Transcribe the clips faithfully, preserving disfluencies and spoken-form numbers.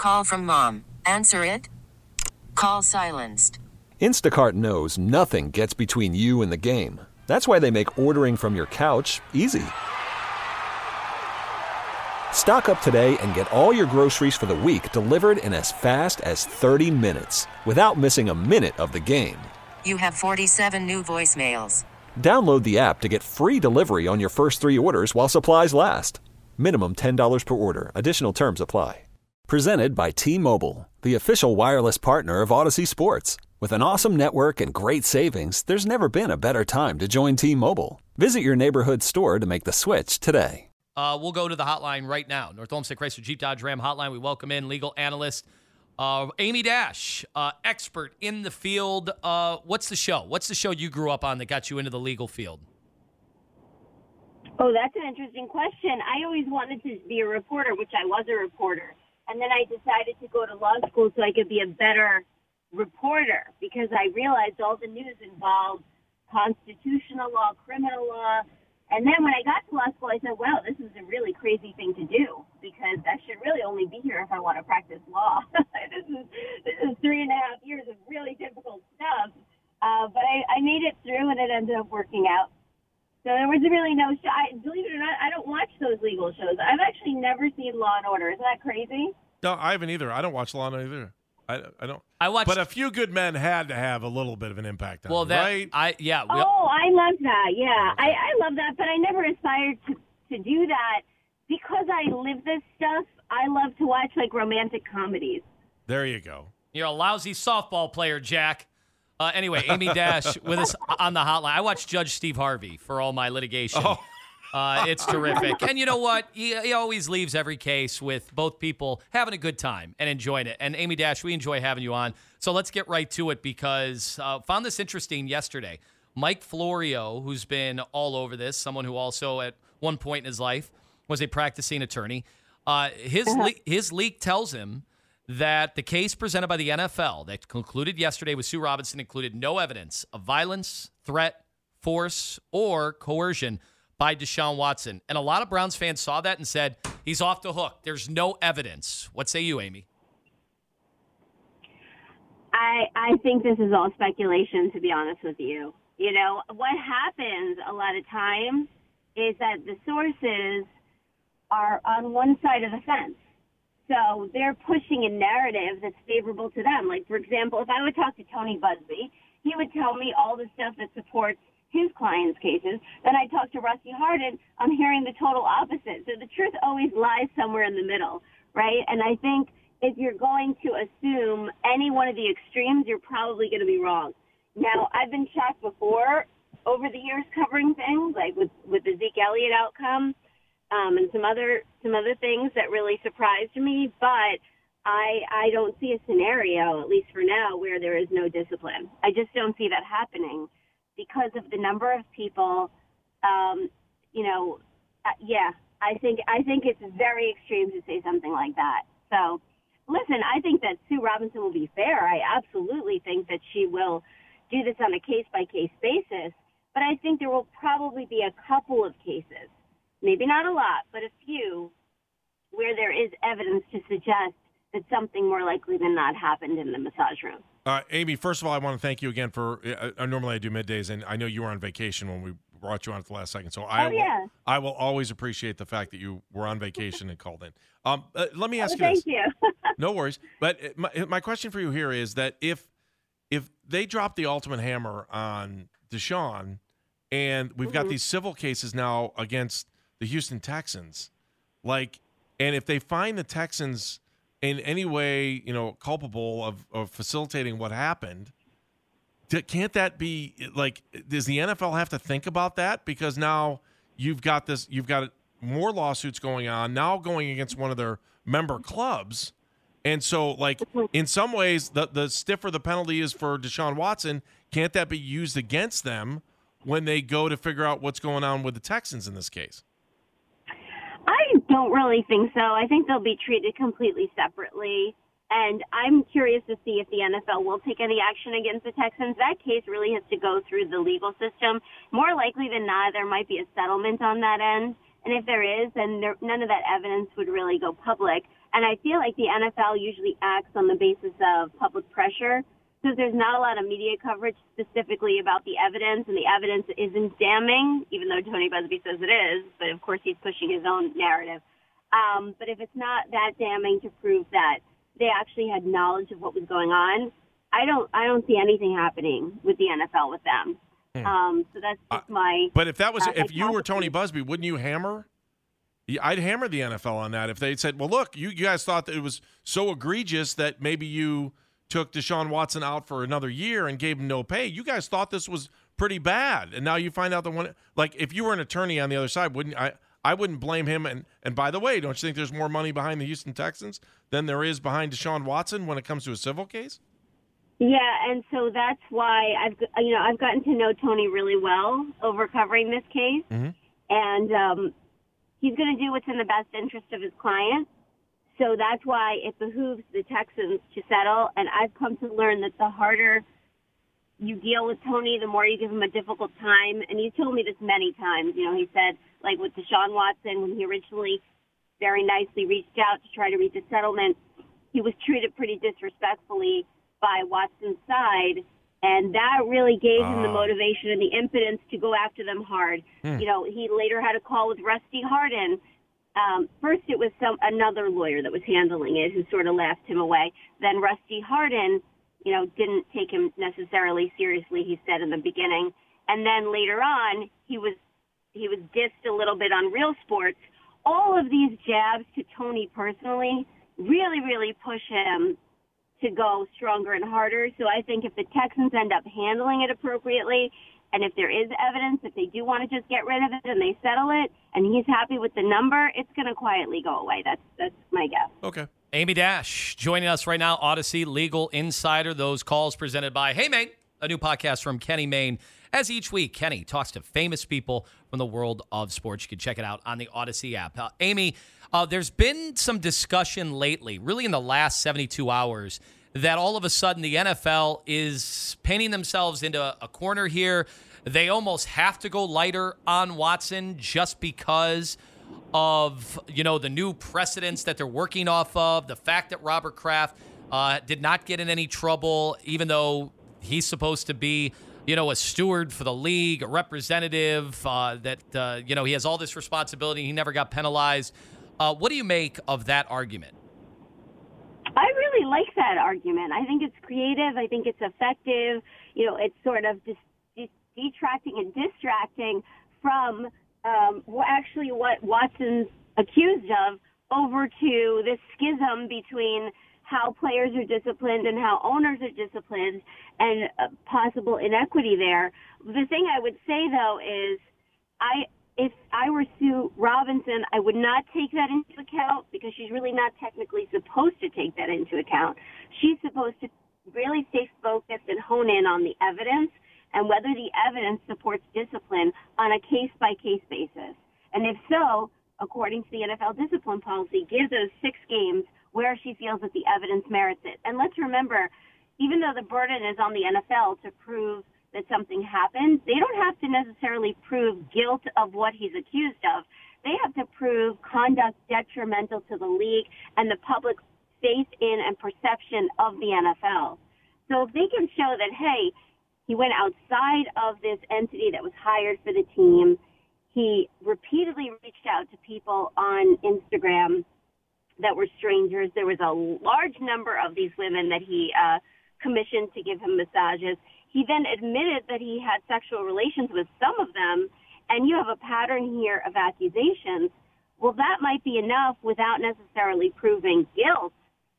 Call from mom. Answer it. Call silenced. Instacart knows nothing gets between you and the game. That's why they make ordering from your couch easy. Stock up today and get all your groceries for the week delivered in as fast as thirty minutes without missing a minute of the game. You have forty-seven new voicemails. Download the app to get free delivery on your first three orders while supplies last. Minimum ten dollars per order. Additional terms apply. Presented by T-Mobile, the official wireless partner of Odyssey Sports. With an awesome network and great savings, there's never been a better time to join T-Mobile. Visit your neighborhood store to make the switch today. Uh, we'll go to the hotline right now. North Olmsted Chrysler Jeep Dodge Ram hotline. We welcome in legal analyst uh, Amy Dash, uh, expert in the field. Uh, what's the show? What's the show you grew up on that got you into the legal field? Oh, that's an interesting question. I always wanted to be a reporter, which I was a reporter. And then I decided to go to law school so I could be a better reporter because I realized all the news involved constitutional law, criminal law. And then when I got to law school, I said, wow, this is a really crazy thing to do because I should really only be here if I want to practice law. this is this is three and a half years of really difficult stuff. Uh, but I, I made it through, and it ended up working out. So there was really no show. I, believe it or not, I don't watch those legal shows. I've actually never seen Law and Order. Isn't that crazy? No, I haven't either. I don't watch Law and Order either. I, I don't. I watched, but A Few Good Men had to have a little bit of an impact on well, it, that, right? I yeah. We, oh, I love that. Yeah, I, I love that. But I never aspired to to do that because I live this stuff. I love to watch like romantic comedies. There you go. You're a lousy softball player, Jack. Uh, anyway, Amy Dash with us on the hotline. I watch Judge Steve Harvey for all my litigation. Oh. Uh, it's terrific. And you know what? He, he always leaves every case with both people having a good time and enjoying it. And Amy Dash, we enjoy having you on. So let's get right to it because uh, found this interesting yesterday. Mike Florio, who's been all over this, someone who also at one point in his life was a practicing attorney, uh, his, le- his leak tells him that the case presented by the N F L that concluded yesterday with Sue Robinson included no evidence of violence, threat, force, or coercion by Deshaun Watson. And a lot of Browns fans saw that and said, he's off the hook. There's no evidence. What say you, Amy? I I think this is all speculation, to be honest with you. You know, what happens a lot of times is that the sources are on one side of the fence. So they're pushing a narrative that's favorable to them. Like, for example, if I would talk to Tony Busby, he would tell me all the stuff that supports his clients' cases. Then I talk to Rusty Hardin, I'm hearing the total opposite. So the truth always lies somewhere in the middle, right? And I think if you're going to assume any one of the extremes, you're probably going to be wrong. Now, I've been shocked before over the years covering things, like with, with the Zeke Elliott outcome um, and some other some other things that really surprised me. But I I don't see a scenario, at least for now, where there is no discipline. I just don't see that happening. Because of the number of people, um, you know, uh, yeah, I think I think it's very extreme to say something like that. So, listen, I think that Sue Robinson will be fair. I absolutely think that she will do this on a case-by-case basis. But I think there will probably be a couple of cases, maybe not a lot, but a few, where there is evidence to suggest that something more likely than not happened in the massage room. Uh, Amy, first of all, I want to thank you again for uh, – uh, normally I do middays, and I know you were on vacation when we brought you on at the last second. So I, oh, yeah. will, I will always appreciate the fact that you were on vacation and called in. Um, uh, let me ask oh, you this. Thank you. No worries. But my, my question for you here is that if if they drop the ultimate hammer on Deshaun and we've mm-hmm. got these civil cases now against the Houston Texans, like, and if they find the Texans – in any way, you know, culpable of, of facilitating what happened, can't that be like? Does the N F L have to think about that because now you've got this, you've got more lawsuits going on now, going against one of their member clubs, and so like in some ways, the the stiffer the penalty is for Deshaun Watson, can't that be used against them when they go to figure out what's going on with the Texans in this case? I don't really think so. I think they'll be treated completely separately. And I'm curious to see if the N F L will take any action against the Texans. That case really has to go through the legal system. More likely than not, there might be a settlement on that end. And if there is, then there, none of that evidence would really go public. And I feel like the N F L usually acts on the basis of public pressure, because there's not a lot of media coverage specifically about the evidence, and the evidence isn't damning, even though Tony Buzbee says it is, but of course he's pushing his own narrative. Um, but if it's not that damning to prove that they actually had knowledge of what was going on, I don't I don't see anything happening with the N F L with them. Hmm. Um, so that's just my. But if that was uh, if you were Tony Buzbee, wouldn't you hammer? I'd hammer the N F L on that if they said, "Well, look, you, you guys thought that it was so egregious that maybe you took Deshaun Watson out for another year and gave him no pay. You guys thought this was pretty bad, and now you find out that one. Like, if you were an attorney on the other side, wouldn't I? I wouldn't blame him. And and by the way, don't you think there's more money behind the Houston Texans than there is behind Deshaun Watson when it comes to a civil case? Yeah, and so that's why I've you know I've gotten to know Tony really well over covering this case, mm-hmm. and um, he's going to do what's in the best interest of his client. So that's why it behooves the Texans to settle. And I've come to learn that the harder you deal with Tony, the more you give him a difficult time. And he's told me this many times. You know, he said, like with Deshaun Watson, when he originally very nicely reached out to try to reach a settlement, he was treated pretty disrespectfully by Watson's side. And that really gave him the motivation and the impotence to go after them hard. Hmm. You know, he later had a call with Rusty Hardin. Um, first, it was some another lawyer that was handling it who sort of laughed him away. Then Rusty Hardin, you know, didn't take him necessarily seriously, he said in the beginning. And then later on, he was he was dissed a little bit on Real Sports. All of these jabs to Tony personally really, really push him to go stronger and harder. So I think if the Texans end up handling it appropriately, and if there is evidence that they do want to just get rid of it and they settle it, and he's happy with the number, it's going to quietly go away. That's that's my guess. Okay. Amy Dash joining us right now, Odyssey Legal Insider. Those calls presented by Hey Maine, a new podcast from Kenny Mayne. As each week, Kenny talks to famous people from the world of sports. You can check it out on the Odyssey app. Uh, Amy, uh, there's been some discussion lately, really in the last seventy-two hours, that all of a sudden the N F L is painting themselves into a corner here. They almost have to go lighter on Watson just because of, you know, the new precedents that they're working off of, the fact that Robert Kraft uh, did not get in any trouble, even though he's supposed to be, you know, a steward for the league, a representative, uh, that, uh, you know, he has all this responsibility. He never got penalized. Uh, what do you make of that argument? I really like that argument. I think it's creative. I think it's effective. You know, it's sort of just detracting and distracting from um, actually what Watson's accused of over to this schism between how players are disciplined and how owners are disciplined and uh, possible inequity there. The thing I would say, though, is I if I were Sue Robinson, I would not take that into account because she's really not technically supposed to take that into account. She's supposed to really stay focused and hone in on the evidence and whether the evidence supports discipline on a case-by-case basis. And if so, according to the N F L discipline policy, give those six games where she feels that the evidence merits it. And let's remember, even though the burden is on the N F L to prove that something happened, they don't have to necessarily prove guilt of what he's accused of. They have to prove conduct detrimental to the league and the public faith in and perception of the N F L. So if they can show that, hey, he went outside of this entity that was hired for the team, he repeatedly reached out to people on Instagram that were strangers. There was a large number of these women that he uh, commissioned to give him massages. He then admitted that he had sexual relations with some of them, and you have a pattern here of accusations. Well, that might be enough without necessarily proving guilt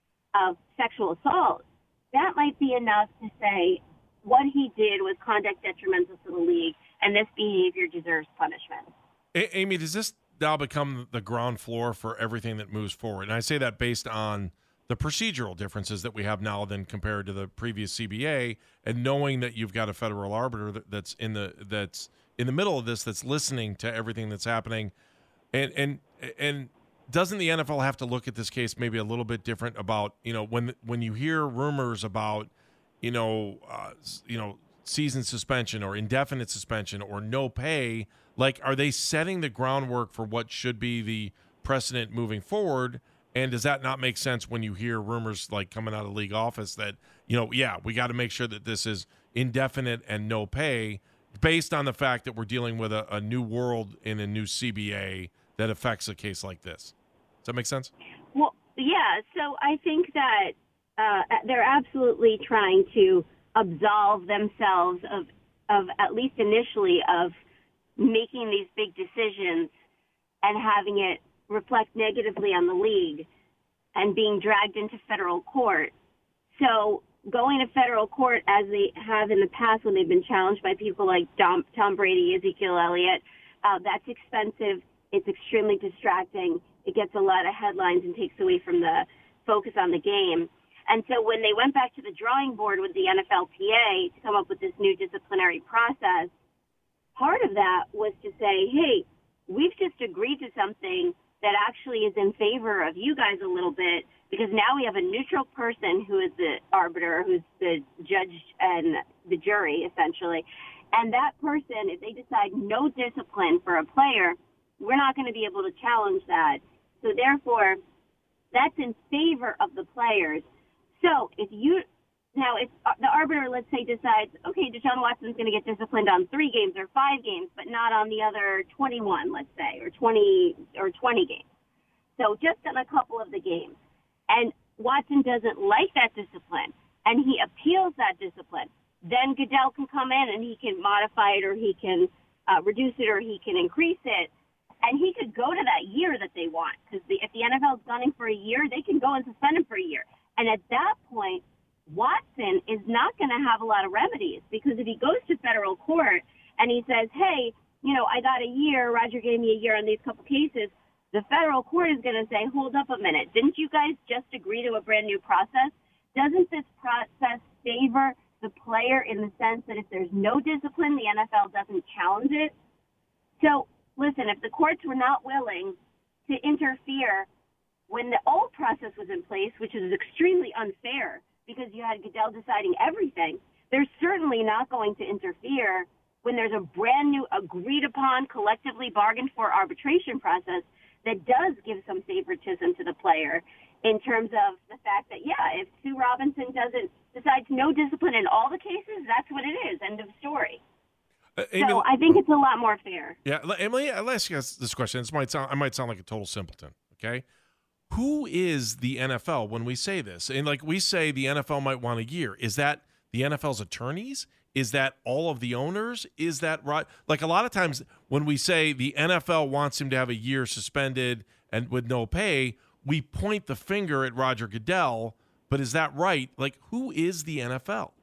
of sexual assault. That might be enough to say what he did was conduct detrimental to the league, and this behavior deserves punishment. A- Amy, does this now become the ground floor for everything that moves forward? And I say that based on the procedural differences that we have now than compared to the previous C B A, and knowing that you've got a federal arbiter that's in the that's in the middle of this, that's listening to everything that's happening, and and and doesn't the N F L have to look at this case maybe a little bit different about, you know, when when you hear rumors about, you know, uh, you know, season suspension or indefinite suspension or no pay, like, are they setting the groundwork for what should be the precedent moving forward? And does that not make sense when you hear rumors like coming out of league office that, you know, yeah, we got to make sure that this is indefinite and no pay based on the fact that we're dealing with a, a new world in a new C B A that affects a case like this? Does that make sense? Well, yeah. So I think that uh, they're absolutely trying to absolve themselves of, of at least initially, of making these big decisions and having it reflect negatively on the league and being dragged into federal court. So going to federal court, as they have in the past when they've been challenged by people like Tom, Tom Brady, Ezekiel Elliott, uh, that's expensive. It's extremely distracting. It gets a lot of headlines and takes away from the focus on the game. And so when they went back to the drawing board with the N F L P A to come up with this new disciplinary process, part of that was to say, hey, we've just agreed to something that actually is in favor of you guys a little bit, because now we have a neutral person who is the arbiter, who's the judge and the jury, essentially. And that person, if they decide no discipline for a player, we're not going to be able to challenge that. So therefore, that's in favor of the players. So if you now, if the arbiter, let's say, decides, okay, Deshaun Watson's going to get disciplined on three games or five games, but not on the other twenty-one, let's say, or twenty or twenty games. So just on a couple of the games. And Watson doesn't like that discipline, and he appeals that discipline. Then Goodell can come in and he can modify it, or he can uh, reduce it, or he can increase it. And he could go to that year that they want, because the, if the N F L is gunning for a year, they can go and suspend him for a year. And at that point, Watson is not going to have a lot of remedies, because if he goes to federal court and he says, hey, you know, I got a year, Roger gave me a year on these couple cases, the federal court is going to say, hold up a minute, didn't you guys just agree to a brand new process? Doesn't this process favor the player in the sense that if there's no discipline, the N F L doesn't challenge it? So, listen, if the courts were not willing to interfere when the old process was in place, which is extremely unfair because you had Goodell deciding everything, they're certainly not going to interfere when there's a brand new agreed-upon, collectively bargained-for arbitration process that does give some favoritism to the player in terms of the fact that, yeah, if Sue Robinson doesn't decides no discipline in all the cases, that's what it is. End of story. Uh, Amy, so I think it's a lot more fair. Yeah, Emily, I'll ask you this question. This might sound, I might sound like a total simpleton, okay? Who is the N F L when we say this? And like we say the N F L might want a year. Is that the N F L's attorneys? Is that all of the owners? Is that right? Like a lot of times when we say the N F L wants him to have a year suspended and with no pay, we point the finger at Roger Goodell. But is that right? Like, who is the N F L?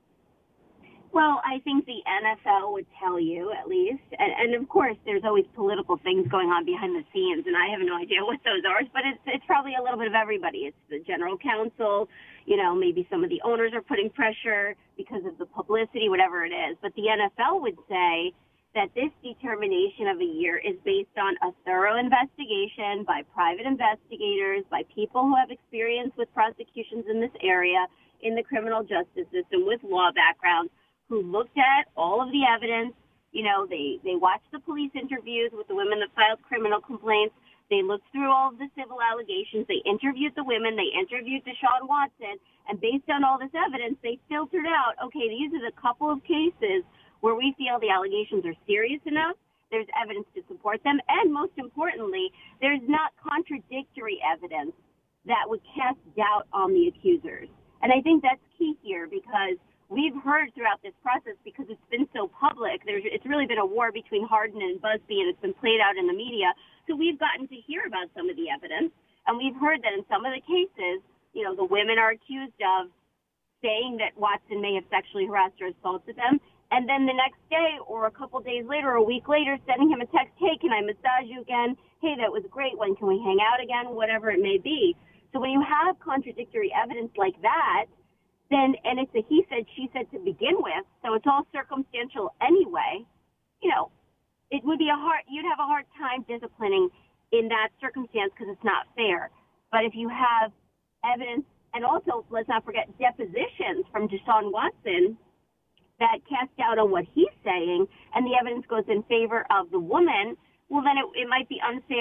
Well, I think the N F L would tell you, at least. And, and of course, there's always political things going on behind the scenes, and I have no idea what those are. But it's it's probably a little bit of everybody. It's the general counsel. You know, maybe some of the owners are putting pressure because of the publicity, whatever it is. But the N F L would say that this determination of a year is based on a thorough investigation by private investigators, by people who have experience with prosecutions in this area, in the criminal justice system, with law backgrounds, who looked at all of the evidence. You know, they, they watched the police interviews with the women that filed criminal complaints. They looked through all of the civil allegations. They interviewed the women. They interviewed Deshaun Watson. And based on all this evidence, they filtered out, okay, these are the couple of cases where we feel the allegations are serious enough, there's evidence to support them, and most importantly, there's not contradictory evidence that would cast doubt on the accusers. And I think that's key here, because we've heard throughout this process, because it's been so public, there's, it's really been a war between Hardin and Busby, and it's been played out in the media. So we've gotten to hear about some of the evidence, and we've heard that in some of the cases, you know, the women are accused of saying that Watson may have sexually harassed or assaulted them, and then the next day or a couple days later or a week later sending him a text, hey, can I massage you again? Hey, that was great. When can we hang out again? Whatever it may be. So when you have contradictory evidence like that, then, and it's a he said, she said to begin with, so it's all circumstantial anyway, you know, it would be a hard, you'd have a hard time disciplining in that circumstance because it's not fair. But if you have evidence, and also let's not forget depositions from Deshaun Watson that cast doubt on what he's saying, and the evidence goes in favor of the woman, well, then it, it might be unfair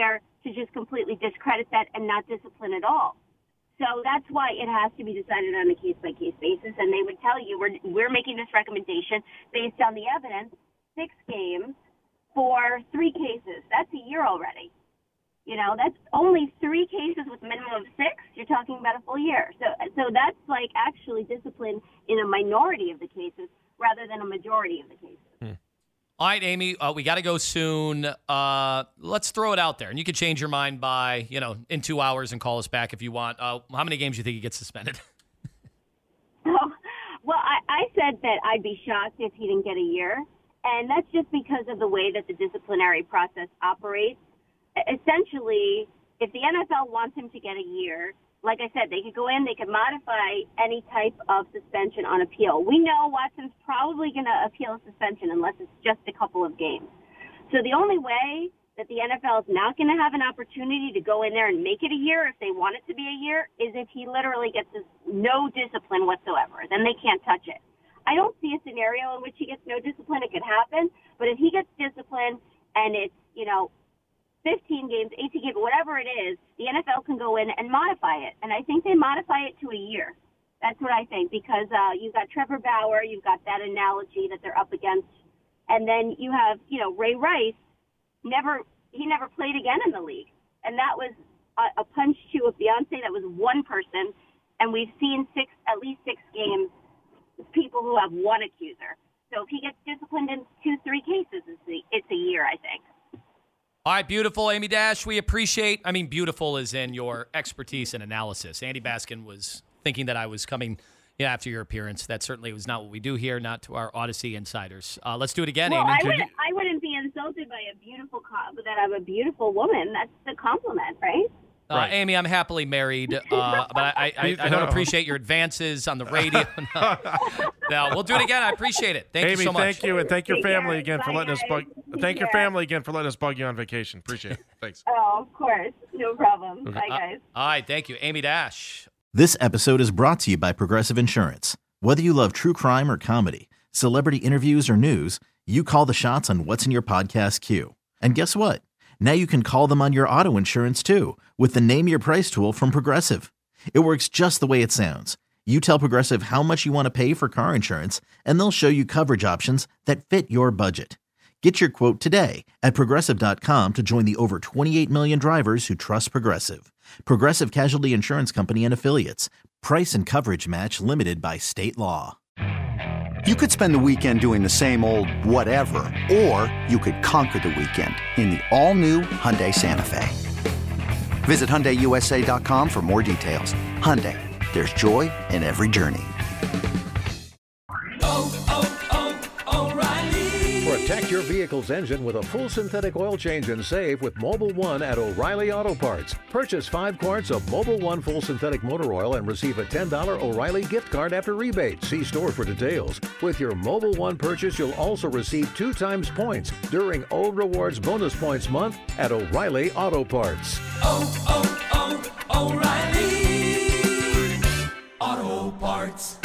to just completely discredit that and not discipline at all. So that's why it has to be decided on a case-by-case basis, and they would tell you, we're, we're making this recommendation based on the evidence, six games for three cases. That's a year already. You know, that's only three cases with a minimum of six. You're talking about a full year. So, so that's like actually discipline in a minority of the cases rather than a majority of the cases. Hmm. All right, Amy, uh, we got to go soon. Uh, let's throw it out there. And you can change your mind by, you know, in two hours and call us back if you want. Uh, how many games do you think he gets suspended? oh, well, I, I said that I'd be shocked if he didn't get a year. And that's just because of the way that the disciplinary process operates. Essentially, if the N F L wants him to get a year, like I said, they could go in, they could modify any type of suspension on appeal. We know Watson's probably going to appeal a suspension unless it's just a couple of games. So the only way that the N F L is not going to have an opportunity to go in there and make it a year if they want it to be a year is if he literally gets this, no discipline whatsoever. Then they can't touch it. I don't see a scenario in which he gets no discipline. It could happen. But if he gets discipline and it's, you know, fifteen games, eighteen games, whatever it is, the N F L can go in and modify it. And I think they modify it to a year. That's what I think, because uh, you've got Trevor Bauer, you've got that analogy that they're up against. And then you have, you know, Ray Rice, never he never played again in the league. And that was a, a punch to a Beyonce. That was one person. And we've seen six, at least six games, people who have one accuser. So if he gets disciplined in two, three cases, it's a, it's a year, I think. All right, beautiful, Amy Dash. We appreciate, I mean, beautiful is in your expertise and analysis. Andy Baskin was thinking that I was coming you know, after your appearance. That certainly was not what we do here, not to our Odyssey insiders. Uh, let's do it again, well, Amy. I wouldn't, I wouldn't be insulted by a beautiful, that I'm a beautiful woman. That's the compliment, right? Uh, right. Amy, I'm happily married, uh, but I, I, I don't appreciate your advances on the radio. No. no, we'll do it again. I appreciate it. Thank Amy, you so much. thank you, and thank your Take family care. again Bye, for letting guys. us bug. Take Thank your care. family again for letting us bug you on vacation. Appreciate it. Thanks. Oh, of course. No problem. Okay. Bye, guys. Uh, all right, thank you. Amy Dash. This episode is brought to you by Progressive Insurance. Whether you love true crime or comedy, celebrity interviews or news, you call the shots on what's in your podcast queue. And guess what? Now you can call them on your auto insurance too with the Name Your Price tool from Progressive. It works just the way it sounds. You tell Progressive how much you want to pay for car insurance, and they'll show you coverage options that fit your budget. Get your quote today at Progressive dot com to join the over twenty-eight million drivers who trust Progressive. Progressive Casualty Insurance Company and Affiliates. Price and coverage match limited by state law. You could spend the weekend doing the same old whatever, or you could conquer the weekend in the all-new Hyundai Santa Fe. Visit Hyundai U S A dot com for more details. Hyundai, there's joy in every journey. Oh, oh, oh, O'Reilly. Protect your vehicle's engine with a full synthetic oil change and save with Mobil one at O'Reilly Auto Parts. Purchase five quarts of Mobil one full synthetic motor oil and receive a ten dollars O'Reilly gift card after rebate. See store for details. With your Mobil one purchase, you'll also receive two times points during O Rewards Bonus Points Month at O'Reilly Auto Parts. Oh, oh, oh, O'Reilly Auto Parts.